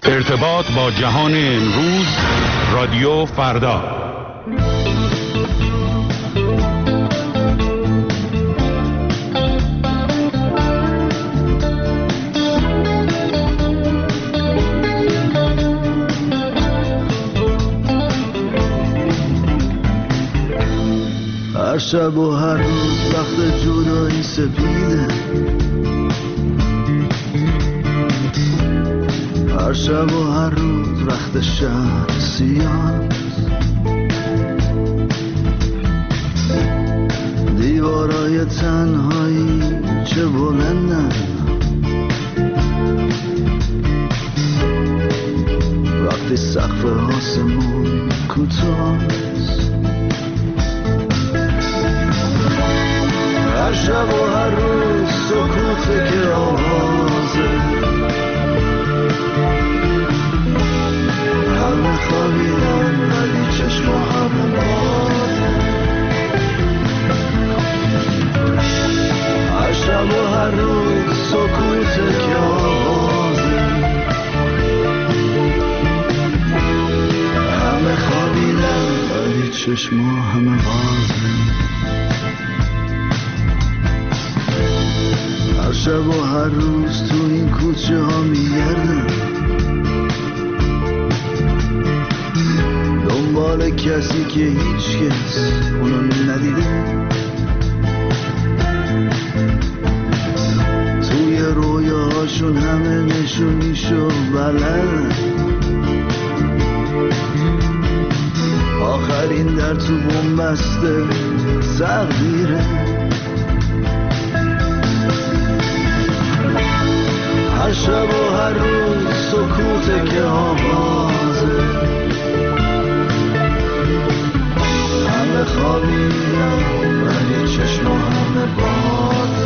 ارتباط با جهان امروز، رادیو فردا. هر شب و هر روز وقت جدایی سپیده، هر شب و هر روز وقت شهر سیاه، دیوارای تنهایی چه بلندن، وقتی سقف آسمون کوتاه، هر شب و هر روز سکوته که آوازه، همه خوابیدن ولی چشما همه بازه، هر شب و هر روز سکوته که آوازه، همه خوابیدن ولی چشما همه بازه، هر شب و هر روز تو این کوچه ها میگردم دنبال کسی که هیچ کس اونو ندیده، توی رویاهاشون همه نشونیشو بلدن، آخرین در تو بنبسته تقدیره، هر شب و هر روز سکوته که آوازه، همه خوابیدن ولی چشما همه بازه،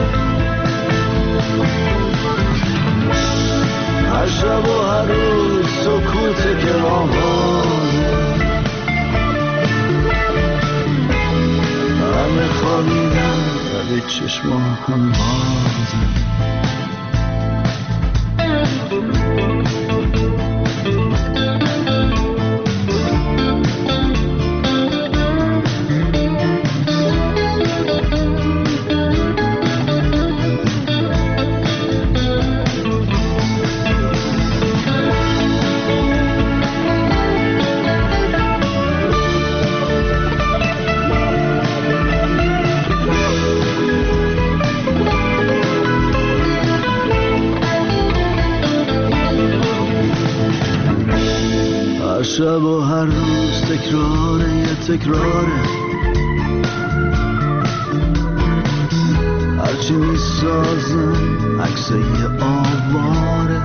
هر شب و هر روز سکوته که آوازه، همه خوابیدن ولی چشما همه بازه. شب و هر روز تکراره یه تکراره، هرچی میسازن عکس یه آواره،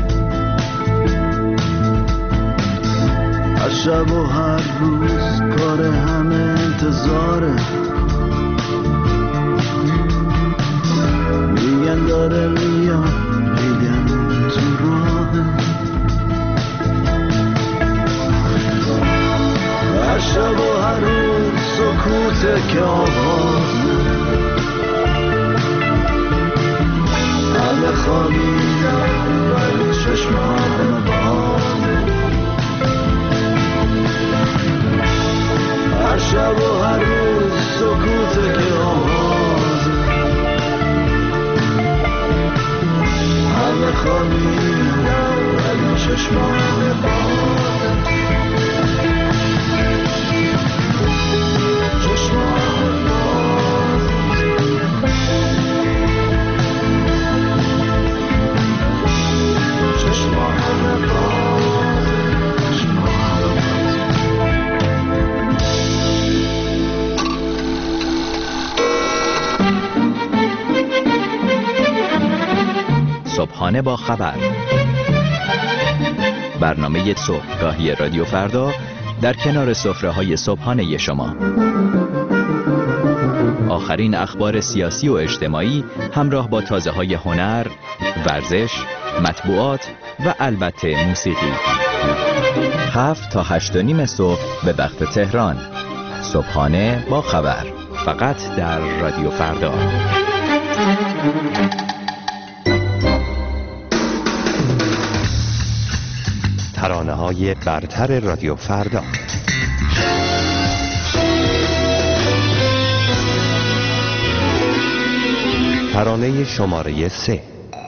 هر شب و هر روز کار همه انتظاره، میگن داره میاد میگن تو راهه، هر شب و هر روز سکوته که آوازه، همه خوابیدن ولی چشما همه بازه، هر شب و هر روز سکوته که آوازه، همه خوابیدن ولی چشما همه بازه. صبحانه با خبر، برنامه صبحگاهی رادیو فردا در کنار سفره‌های صبحانه شما. آخرین اخبار سیاسی و اجتماعی همراه با تازه‌های هنر، ورزش، مطبوعات و البته موسیقی. 7 تا 8:30 صبح به وقت تهران. صبحانه با خبر، فقط در رادیو فردا. ترانه‌های برتر رادیو فردا. ترانه شماره 3.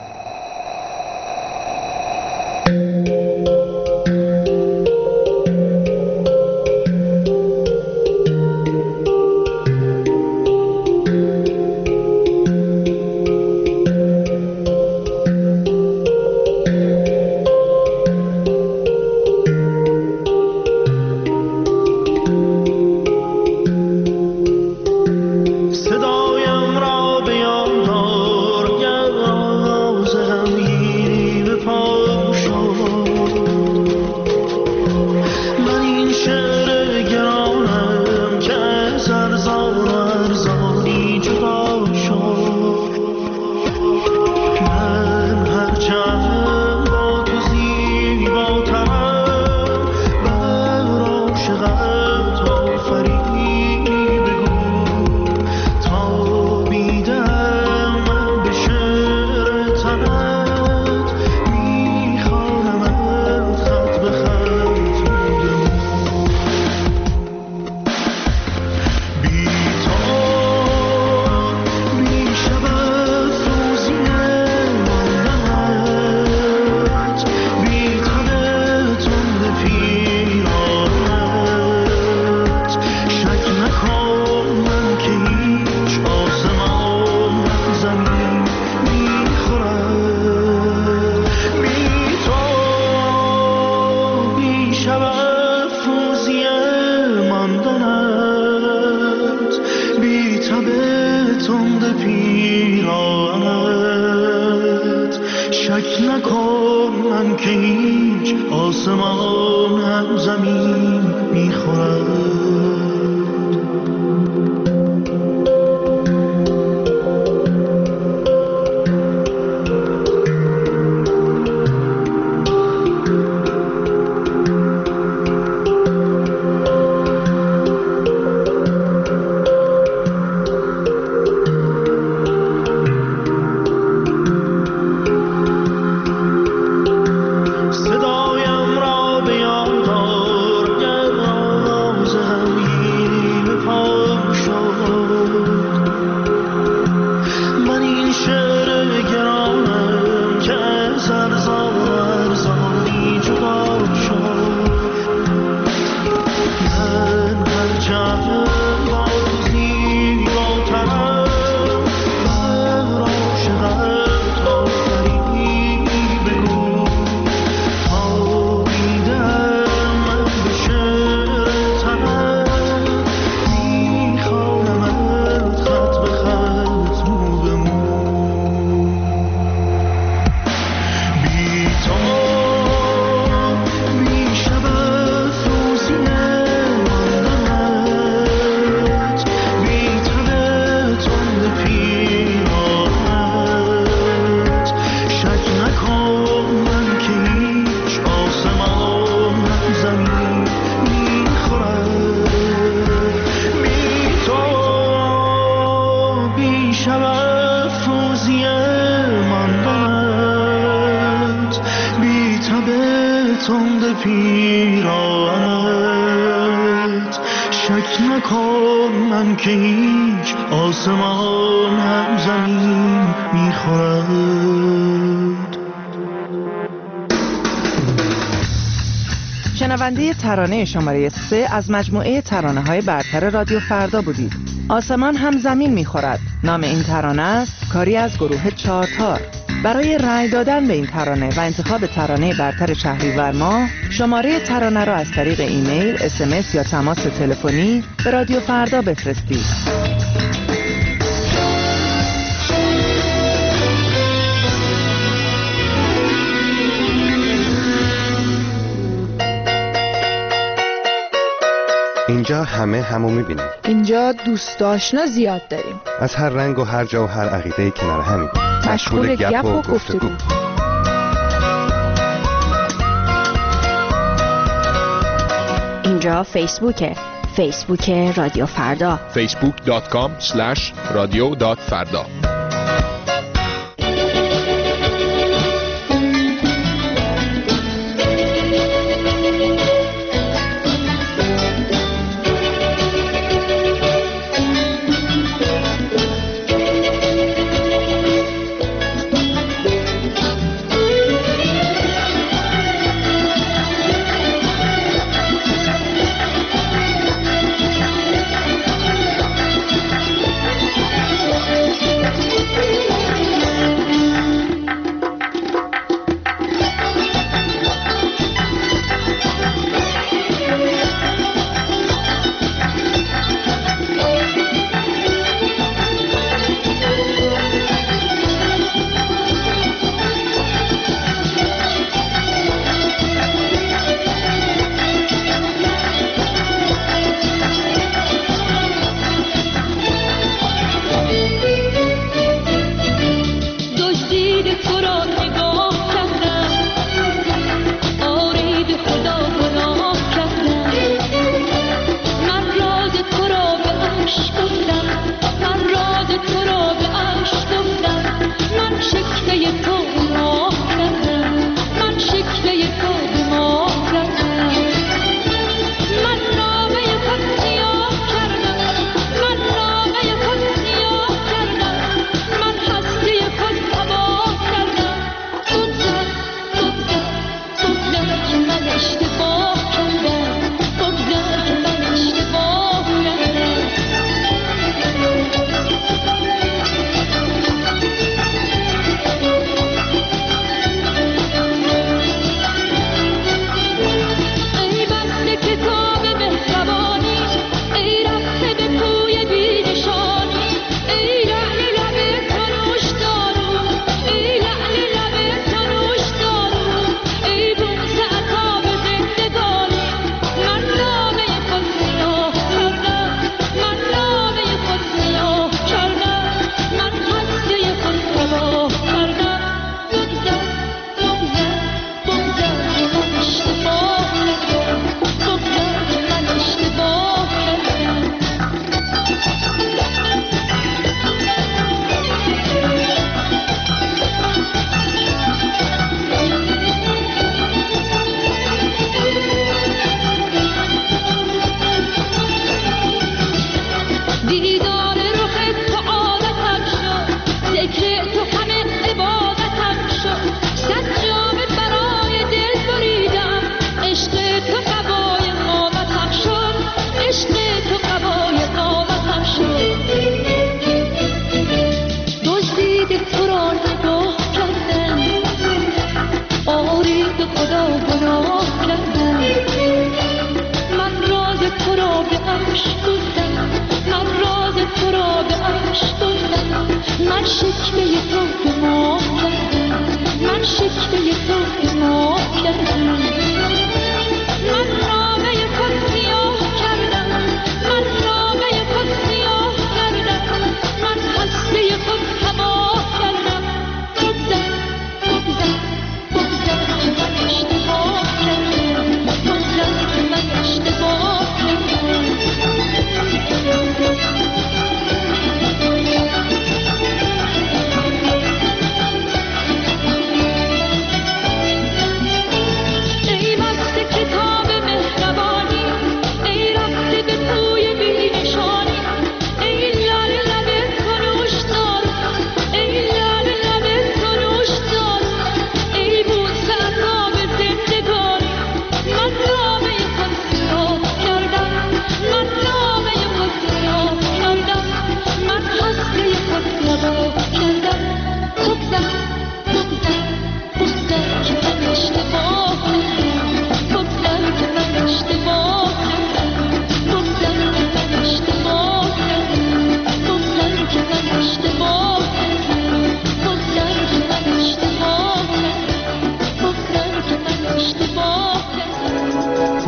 شنونده ترانه شماره 3 از مجموعه ترانه‌های برتر رادیو فردا بودید. آسمان هم زمین می‌خورد. نام این ترانه است کاری از گروه چارتار. برای رأی دادن به این ترانه و انتخاب ترانه برتر شهریور ماه، شماره ترانه را از طریق ایمیل، SMS یا تماس تلفنی به رادیو فردا بفرستید. اینجا همه همو میبینیم. اینجا دوست آشنا زیاد داریم. از هر رنگ و هر جا و هر عقیده کنار همیم. مشغول گپ و گفتگو. اینجا فیسبوک رادیو فردا. facebook.com/radio.farda.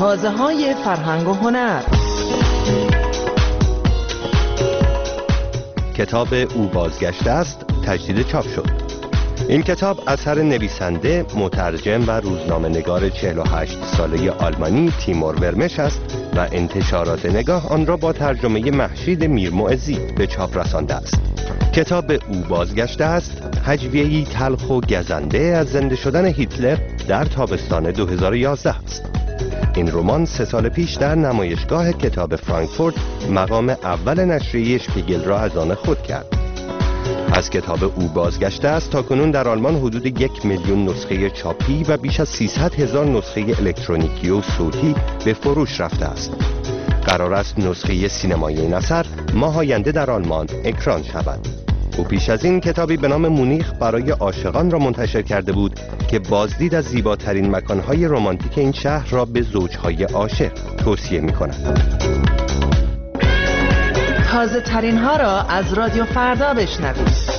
تازه‌های فرهنگ و هنر. کتاب او بازگشته است تجدید چاپ شد. این کتاب اثر نویسنده، مترجم و روزنامه‌نگار 48 ساله آلمانی تیمور ورمش است و انتشارات نگاه آن را با ترجمه مهشید میرمعزی به چاپ رسانده است. کتاب او بازگشته است هجویه‌ای تلخ و گزنده از زنده شدن هیتلر در تابستان 2011 است. این رمان 3 سال پیش در نمایشگاه کتاب فرانکفورت مقام اول نشریه شپیگل را از آن خود کرد. از کتاب او بازگشته است تاکنون در آلمان حدود 1 میلیون نسخه چاپی و بیش از 300,000 نسخه الکترونیکی و صوتی به فروش رفته است. قرار است نسخه سینمایی این اثر ماه آینده در آلمان اکران شود. او پیش از این کتابی به نام مونیخ برای عاشقان را منتشر کرده بود که بازدید از زیباترین مکانهای رمانتیک این شهر را به زوجهای عاشق توصیه می‌کند. تازه ترین ها را از رادیو فردا بشنوید.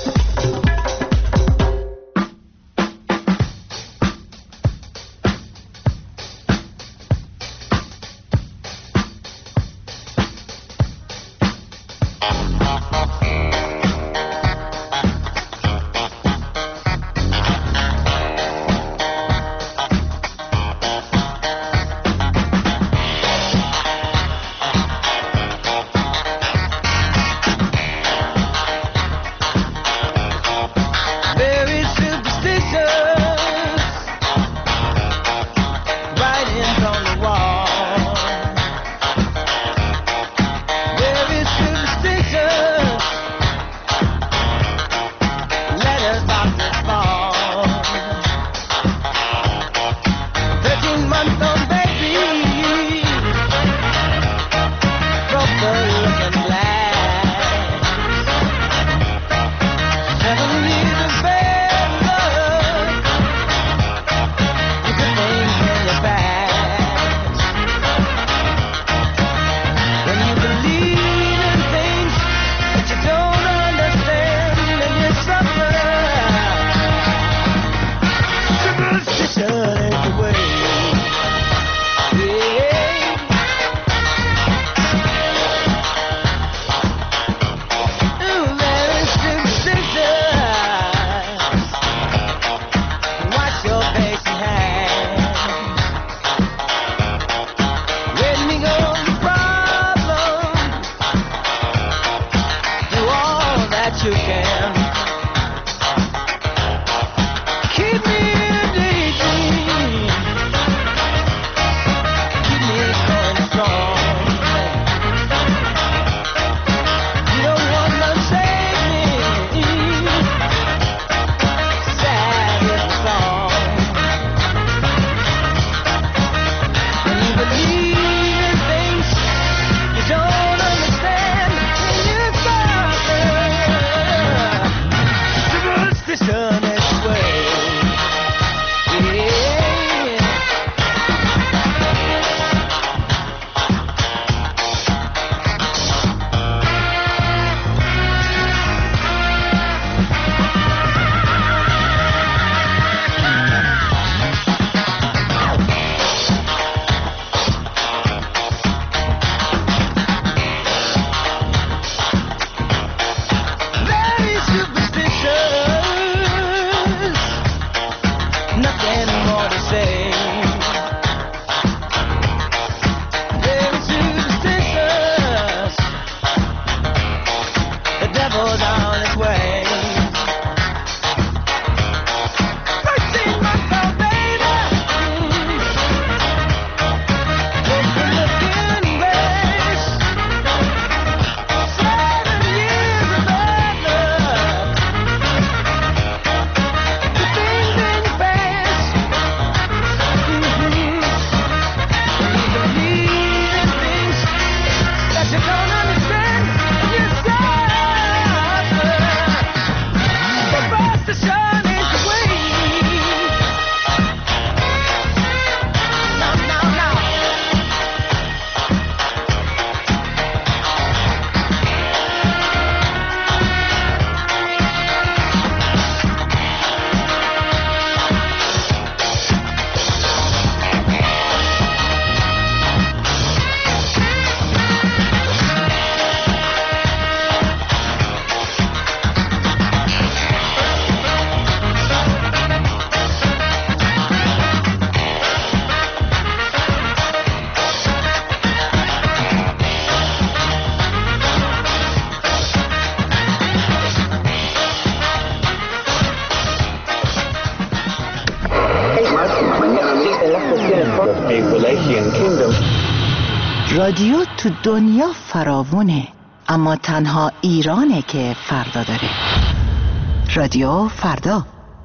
رادیو تو دنیا فراوونه، اما تنها ایرانه که فردا داره. رادیو فردا.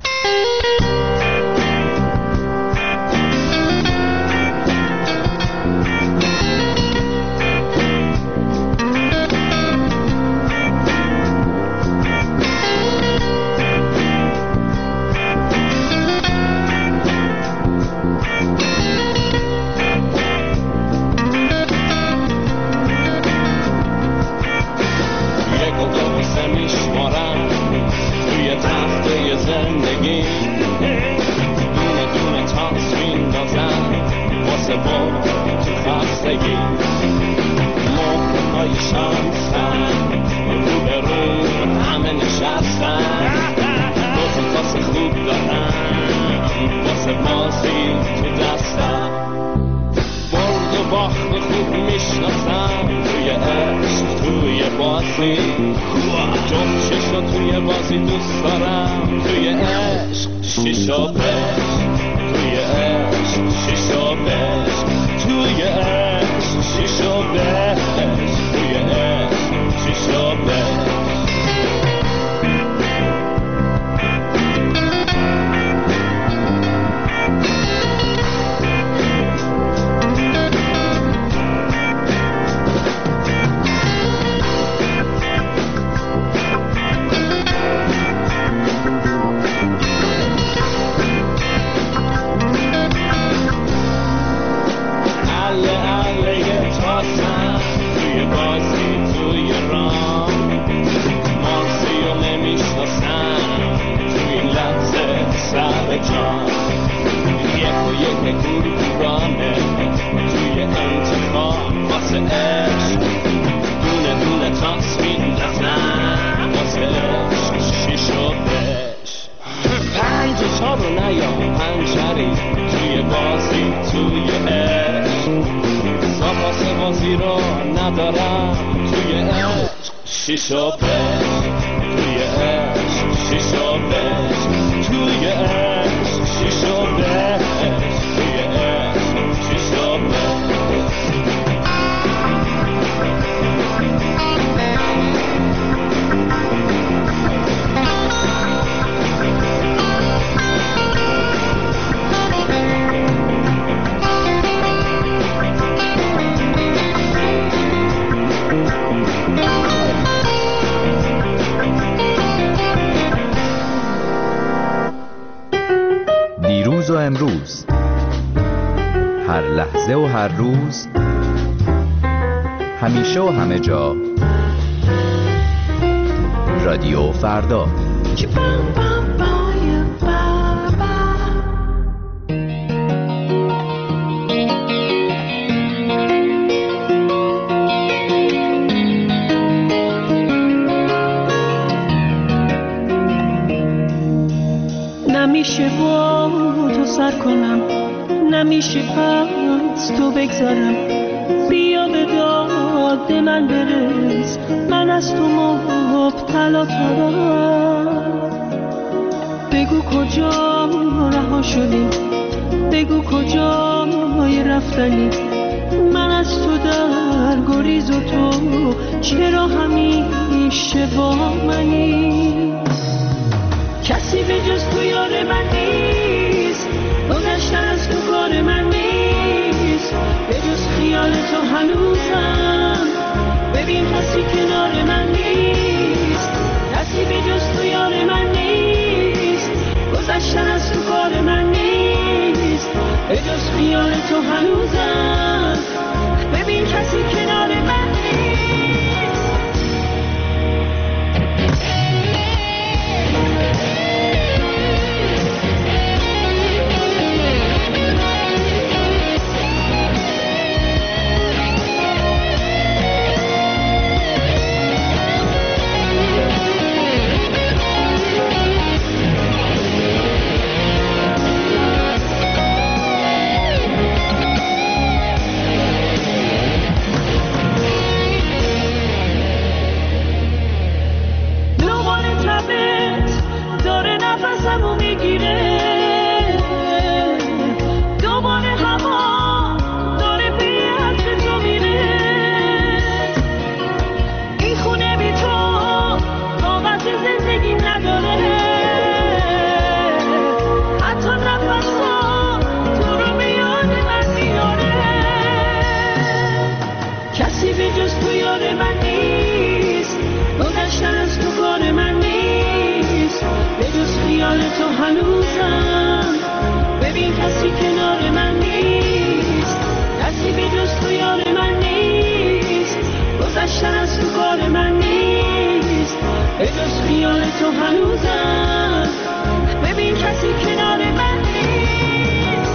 و امروز، هر لحظه و هر روز، همیشه و همه جا، رادیو فردا. نمیشه با تو سر کنم، نمیشه از تو بگذارم، بیا به داد من برس، من از تو مبتلا ترم. بگو کجا رها شدی، بگو کجا رفتنی، من از تو در گریز و تو چرا همیشه با منی؟ کسی به جز تو یار من نیست، گذشتن از تو کار من نیست، به جز خیال تو هنوزم، ببین کسی کنار من نیست، کسی به جز تو یار من نیست، گذشتن از تو کار من نیست، به جز خیال تو هنوزم، ببین کسی کنار من نیست. تو هنوزم، ببین کسی کنار من نیست.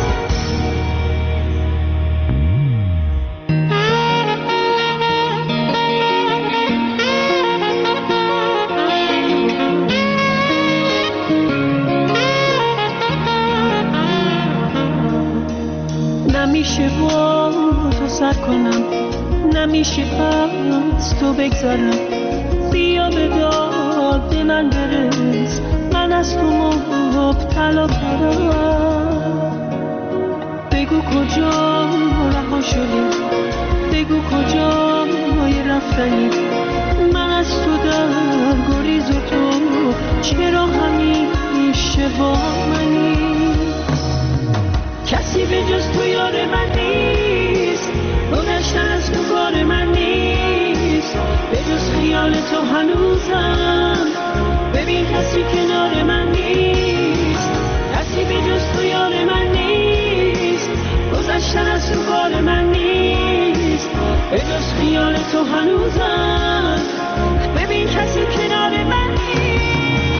نمیشه با تو سر کنم، نمیشه از تو بگذارم، بیا به داد من برس، من از تو مبتلا ترم. بگو کجا رها شدی، بگو کجا رفتنی، من از تو در گریز و تو چرا همیشه با منی. کسی به جز تو یار من نیست، گذشتن از تو کار من نیست، به جز خیال تو هنوزم، ببین کسی کنار من نیست. کسی به جز تو یار من نیست، گذشتن از تو کار من نیست، به جز خیال تو هنوزم، ببین کسی کنار من نیست.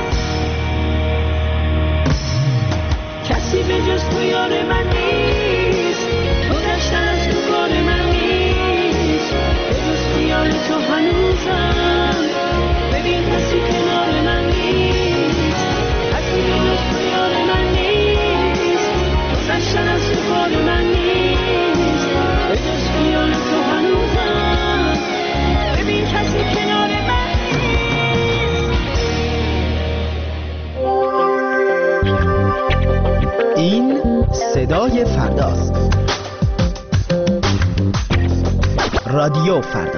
کسی به جز تو یار من نیست، گذشتن از تو کار من نیست، به جز خیال تو هنوزم، ببین کسی کنار من نیست. کسی به جز تو یار من نیست، گذشتن از تو کار من نیست، به جز خیال تو هنوزم، ببین کسی کنار من نیست. این صدای فرداست. رادیو فردا.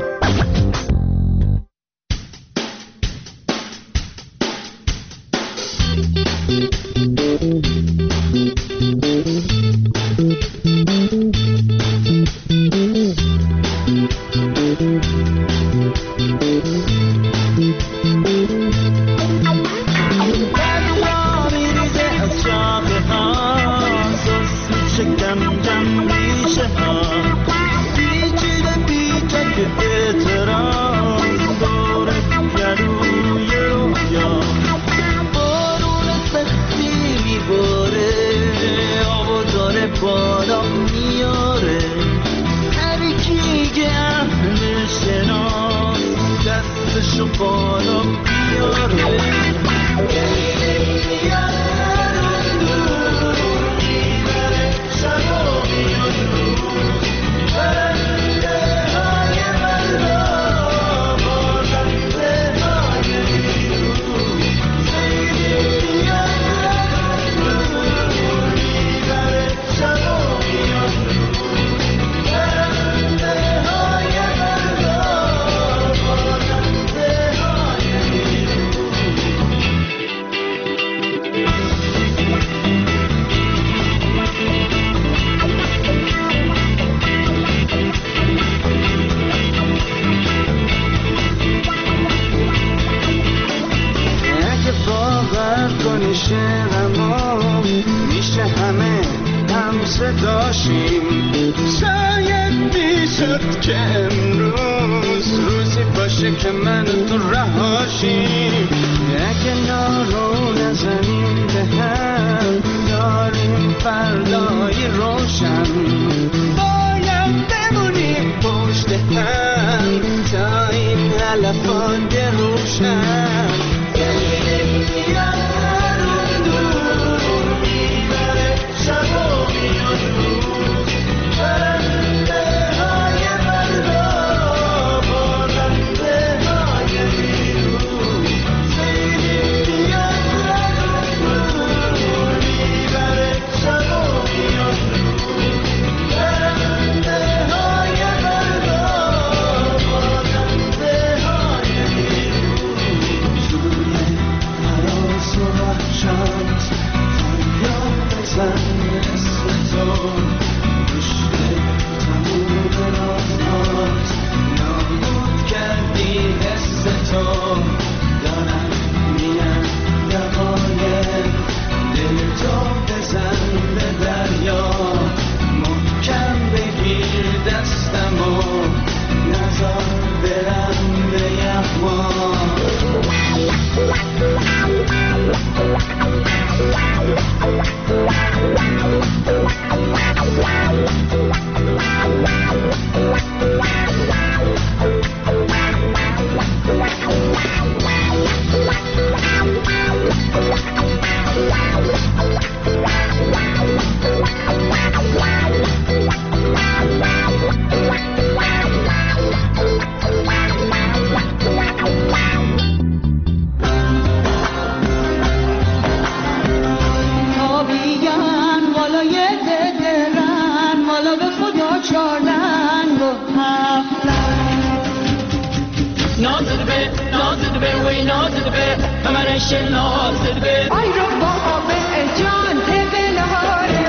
به وینا زد به منش ناز زد به آی رو بابا به جان به نهاره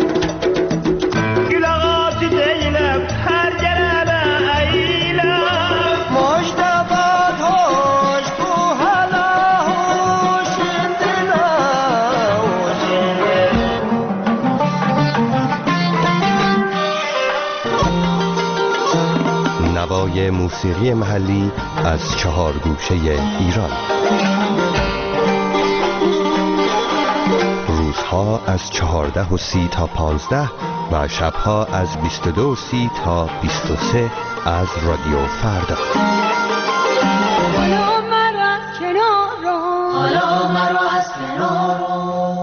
گلاغات دیلم هر جنبه ایلم مشتبات هوش تو حالا نوای موسیقی محلی از 4 گوشه ایران. روزها از 14:30 تا 15 و شبها از 22:30 تا 23 از رادیو فردا. حالا مرا از کنار رو، حالا مرا از کنار رو.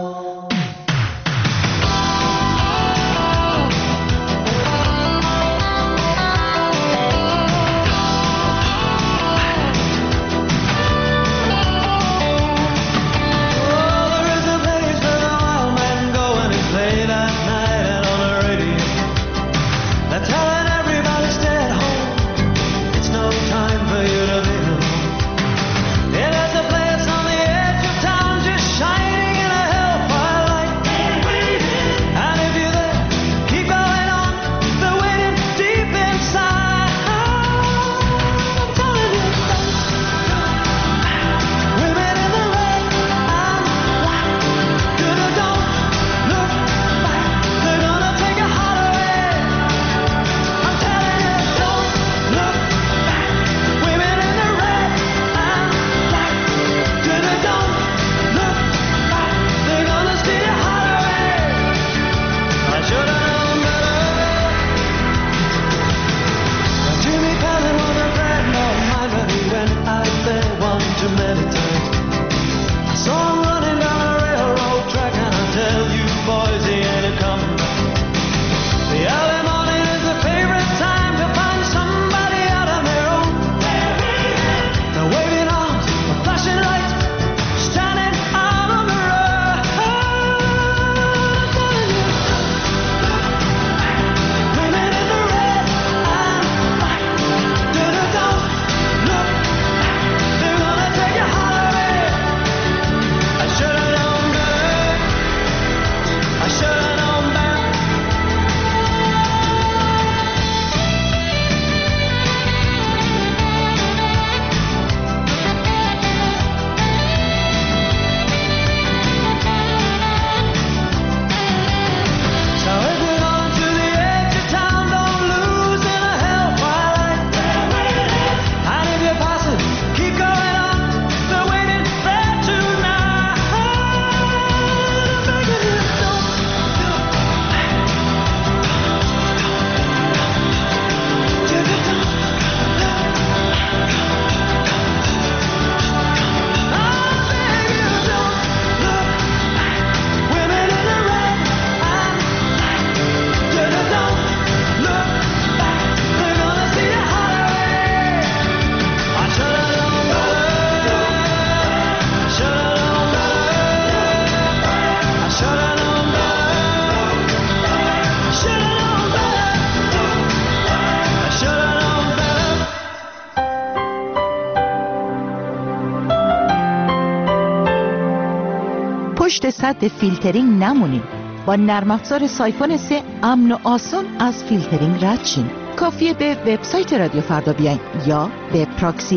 پشت سد فیلترینگ نمونید. با نرم افزار سایفون 3 امن و آسان از فیلترینگ رد شین. کافیه به وبسایت رادیو فردا بیاین یا به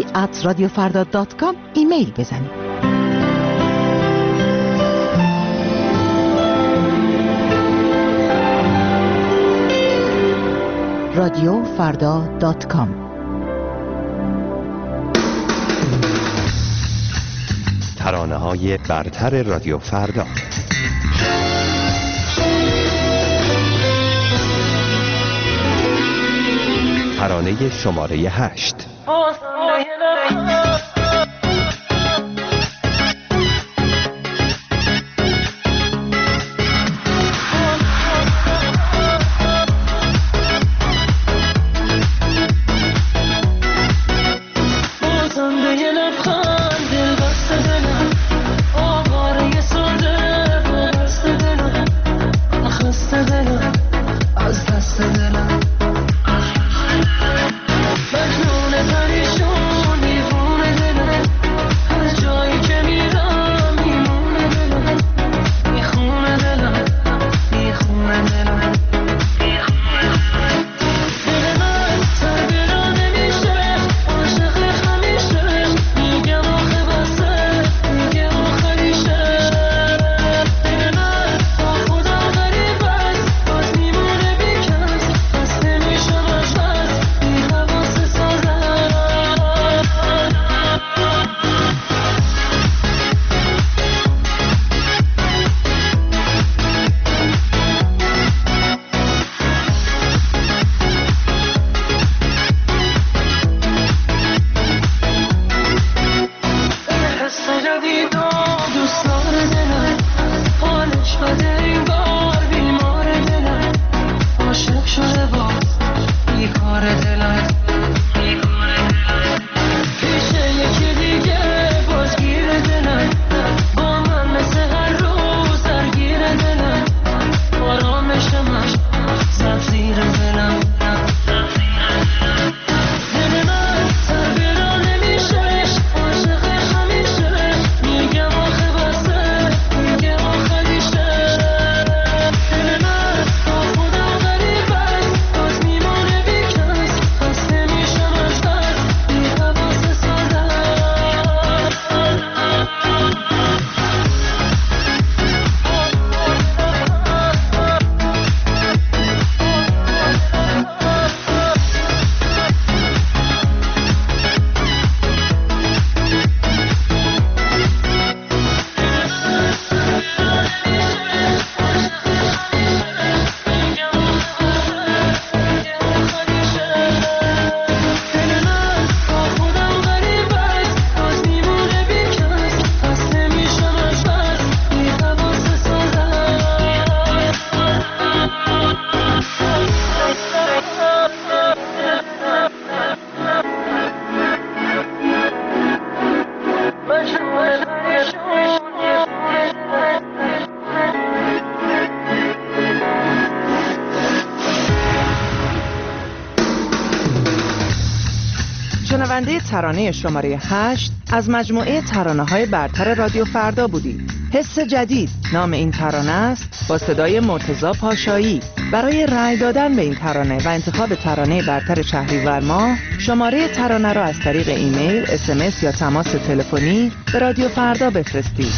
proxy@radiofarda.com ایمیل بزنید. radiofarda.com. ترانه‌های برتر رادیو فردا. ترانه شماره 8. مجنون پریشون دیوونه شنونده ترانه شماره 8 از مجموعه ترانه‌های برتر رادیو فردا بودید. حس جدید نام این ترانه است، با صدای مرتضی پاشایی. برای رأی دادن به این ترانه و انتخاب ترانه برتر شهریور ماه، شماره ترانه را از طریق ایمیل، SMS یا تماس تلفنی به رادیو فردا بفرستید.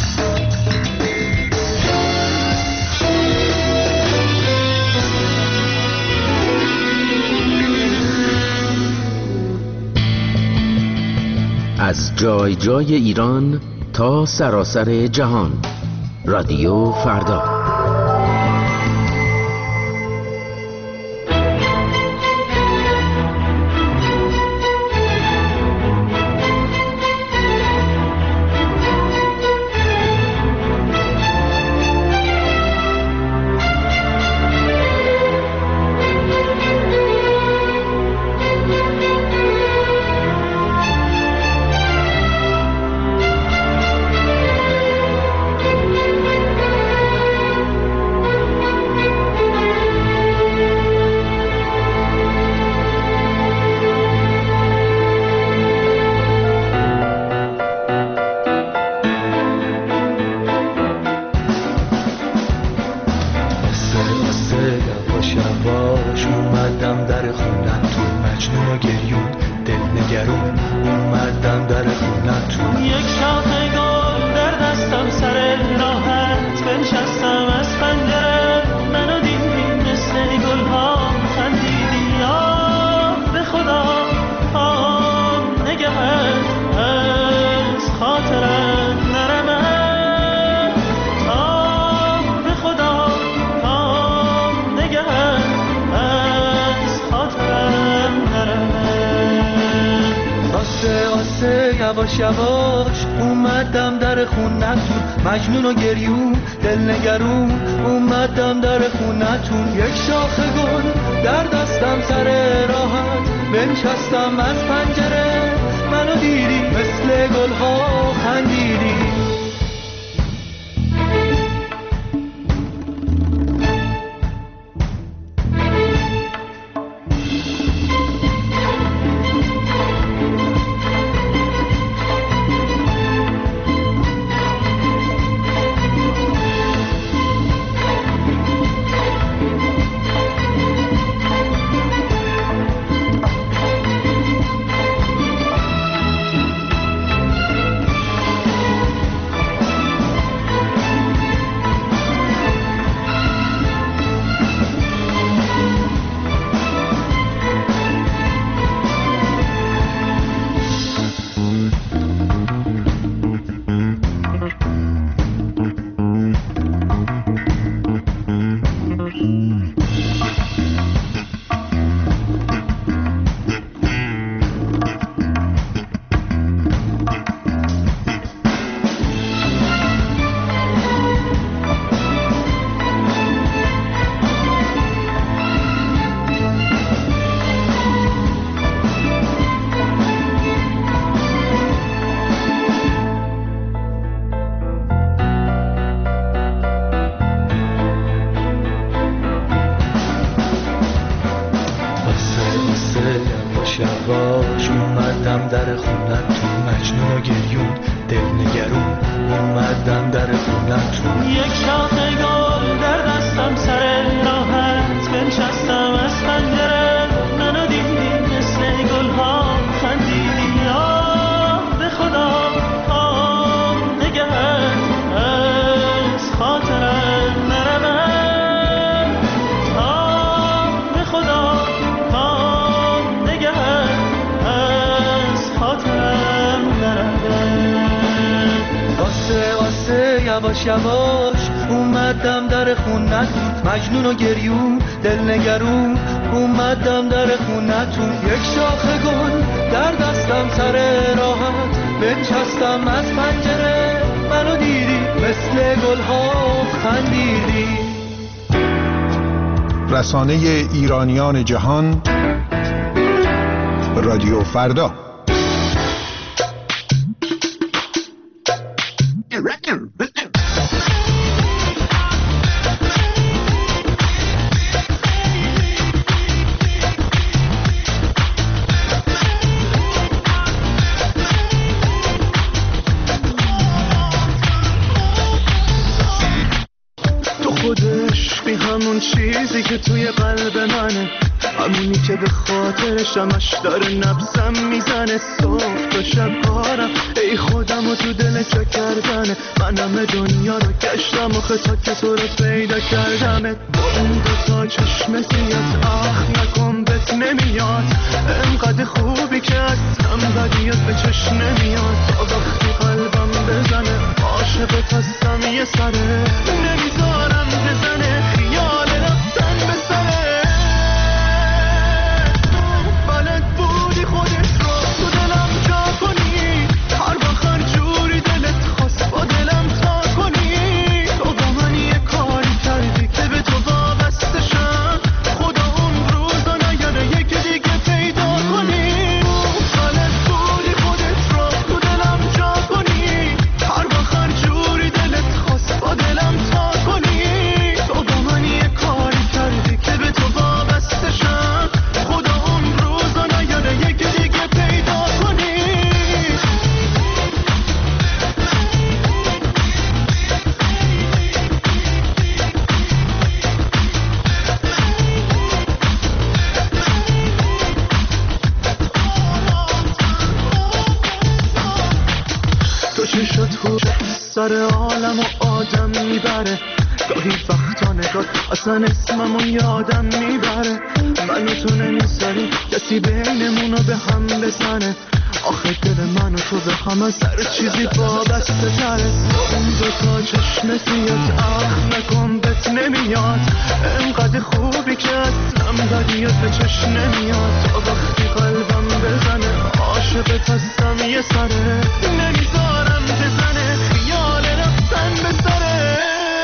از جای جای ایران تا سراسر جهان، رادیو فردا. یواش یواش اومدم در خونتون، مجنون و گریون دل نگرون اومدم در خونتون. یک شاخه گل در دستم سر راحت بنشستم از پنجره، منو دیدی مثل گلها خندیدی. یواش اومدم در خونتون، مجنون و گریون دل نگرون اومدم در خونتون. یک شاخه گل در دستم سر راحت بنشستم از پنجره، منو دیدی مثل گلها خندیدی. آه به خدا آه نگهت از خاطرم نرود. آه به خدا یواش یواش اومدم در خونتون، مجنون و گریون دل نگرون اومدم در خونتون. یک شاخه گل در دستم سر راحت بنشستم از پنجره، منو دیدی مثل گلها خندیدی. رسانه ایرانیان جهان، رادیو فردا. قلب منه، همونی که به خاطرش همش داره نبضم میزنه. صبح تا شب کارم ای خودم و تو دل چه کردنه، من همه دنیا رو گشتم آخه تا که تو رو پیدا کردمه. با اون دوتا چشم سیات آخ نکن بهت نمیاد، انقدر خوبی که اصلا بدیت به چشم نمیاد. تا وقتی قلبم بزنه عاشقت هستم یه سره، نمیذارم بزنه خیال رفتن به سره. بلد بودی خودت رو تو دلم جا کنی، هر وقت هر جوری دلت خواست با دلم تا کنی. تو با من یه کاری کردی که به تو وابسته شم، خدا اون روزا نیاره یکی دیگه پیدا کنی. بلد بودی خودت رو تو دلم جا کنی، هر وقت هر جوری دلت خواست با دلم تا کنی. تو با من یه کاری کردی که به تو وابسته شم، خدا اون روزا نیاره یکی دیگه پیدا کنی. تو چشات هوش سر عالم و آدم میبره، گاهی وقتا نگات اصلا اسممو یادم میبره. من و تو نمیذاری کسی بینمونو به هم بزنه، آخه دل من و تو به هم از هر چیزی وابسته تره. اون دوتا چشم سیات آخ نکن بهت نمیاد، انقدر خوبی که اصلا بدیت به چشم نمیاد. تا وقتی قلبم بزنه عاشقت هستم یه سره، نمیذارم بزنه خیال رفتن به سره.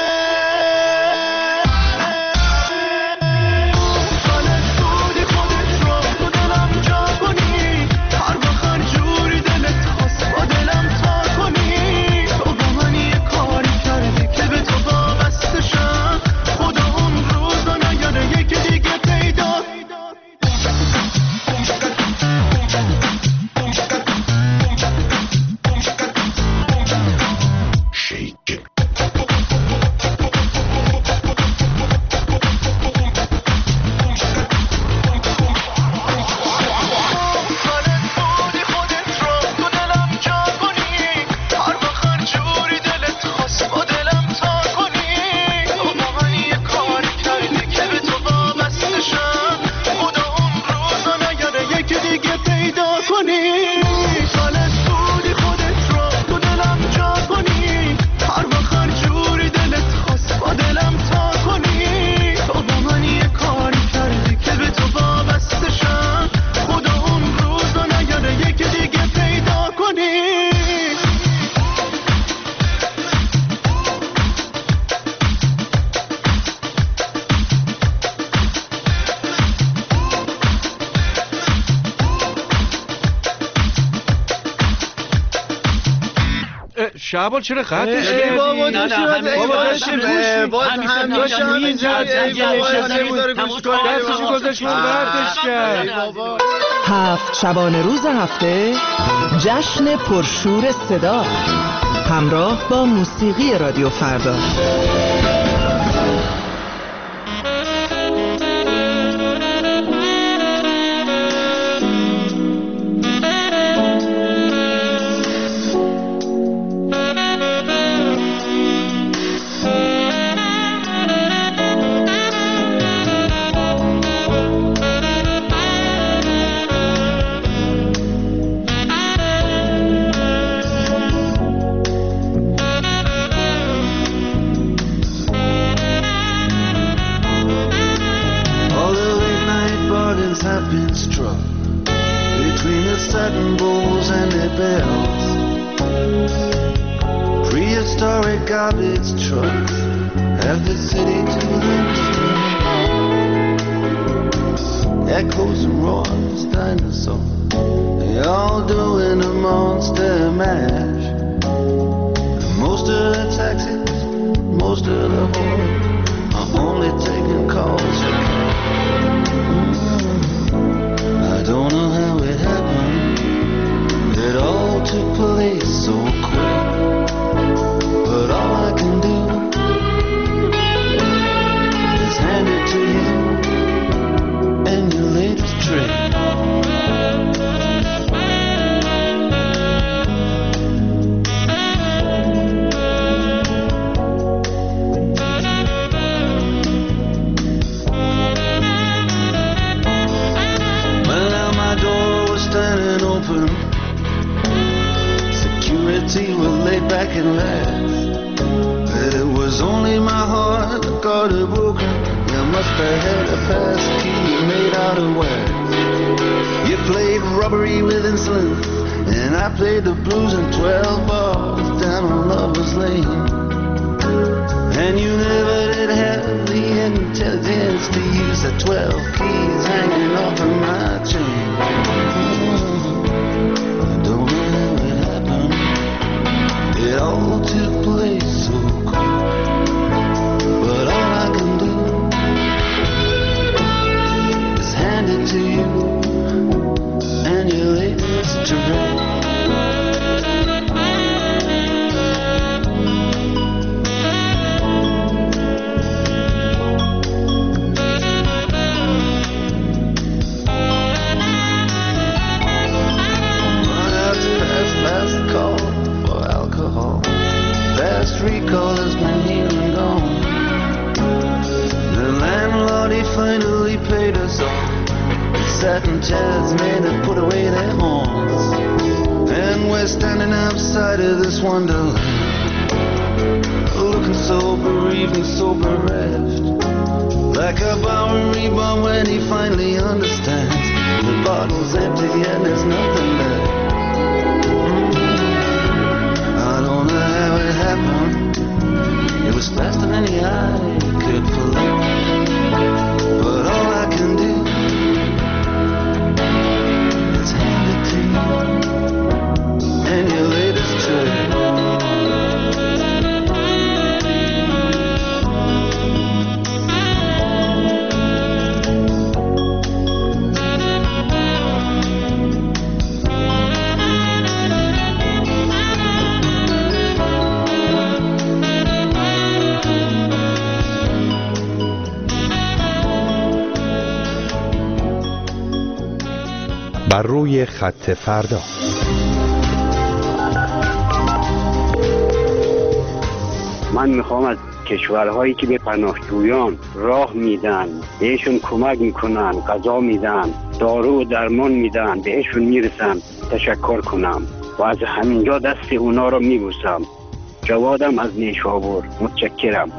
شعبان چرا قطعش کردی؟ بابا دستشو گذاشت من قطعش کرد. 7 شبانه روز هفته جشن پرشور صدا همراه با موسیقی رادیو فردا. can last. It was only my heart that got it broken. You must have had a pass key made out of wax. You played robbery with insulin, and I played the blues in 12 bars down on Lover's Lane. And you never did have the intelligence to use the 12 keys hanging off of my chain. I don't know how it happened. It all took place so quick. But all I can do is hand it to you and your latest track. Recall has been here and gone. The landlord, he finally paid us off. Sat in chairs made to put away their horns. And we're standing outside of this wonderland, looking so bereaved and so bereft, like a Bowery bomb when he finally understands the bottle's empty and there's nothing left. I don't know how it happened. It was faster than any eye could pull. But all I can do is hand it to you and your latest track. بر روی خط فردا. من میخوام از کشورهایی که به پناهجویان راه میدن، بهشون کمک میکنن، غذا میدن، دارو و درمان میدن، بهشون میرسن تشکر کنم و از همینجا دست اونا رو میبوسم. جوادم از نیشابور. متشکرم.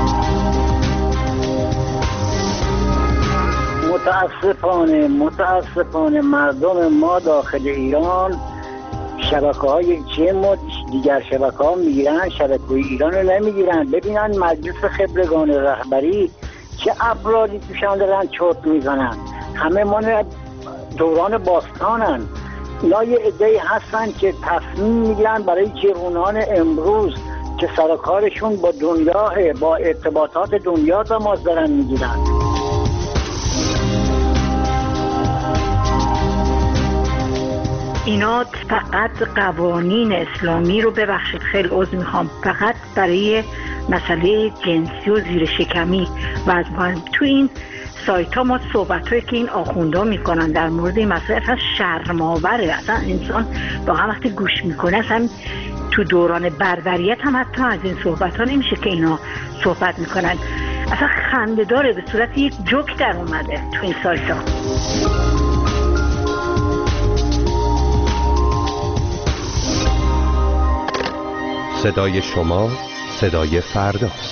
متاسفانه مردم ما داخل ایران شبکه‌های جیم و دیگر شبکه‌ها میگیرن، شبکه ایران رو نمیگیرن. ببینن مجلس خبرگان رهبری چه افرادی توشان دارن چرت میزنن. همه ما دوران باستانن. اینا یه عده‌ای هستن که تصمیم میگیرن برای جوانان امروز که سرکارشون با دنیا، با ارتباطات دنیا تماس دارن میگیرن. اینا فقط قوانین اسلامی رو، ببخشید خیلی عذر میخوام، فقط برای مسئله جنسی و زیر شکمی و تو این سایت ها ما صحبت هایی که این آخونده میکنن در مورد این مسئله اصلا شرم‌آوره. اصلا انسان واقعا وقتی گوش میکنه، اصلا تو دوران بربریت هم حتی از این صحبت ها نمیشه که اینا صحبت میکنن. اصلا خنده داره، به صورت یک جوک در اومده تو این سایت ها. صدای شما صدای فرداست.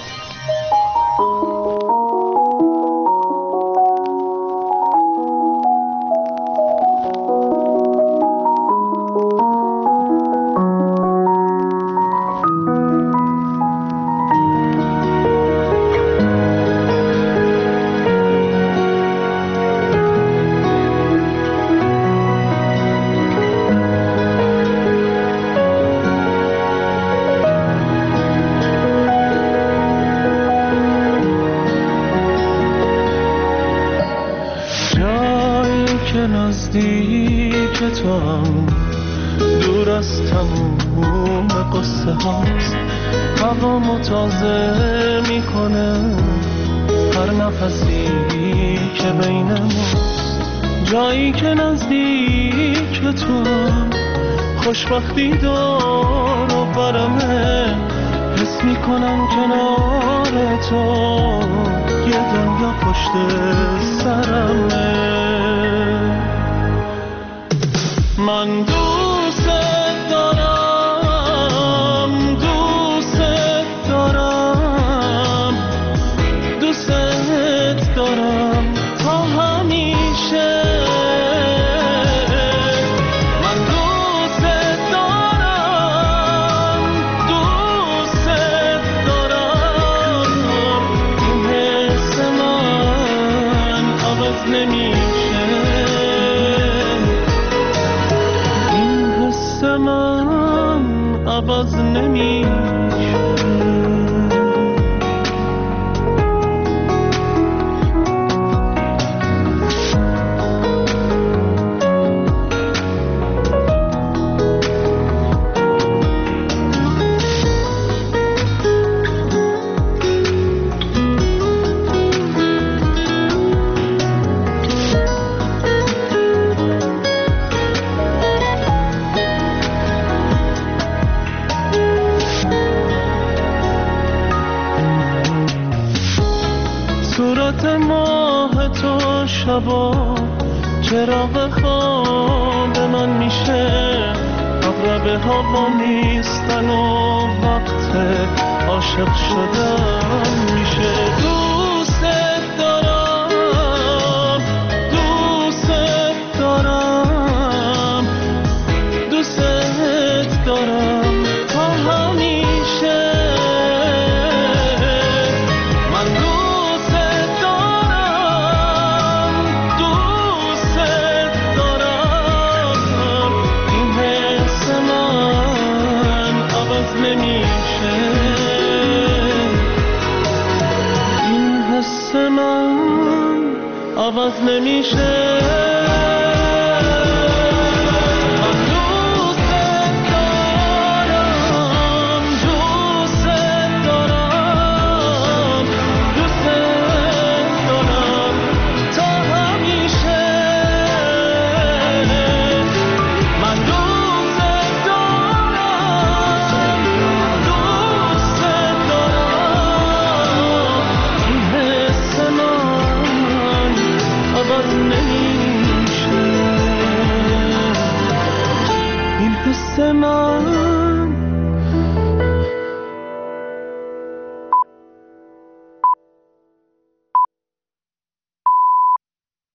خوشبختی دار و برمه، حس میکنم کنار تو یه دنیا پشت سرمه. من دوست دارم، عوض نمیشه، این حس من عوض نمیشه. شبا چراغ خواب من میشه، اغربه ها با نیستن و وقت عاشق شدن میشه. دوست دارم، دوست دارم، دوست دارم تا همیشه. عوض نمیشه.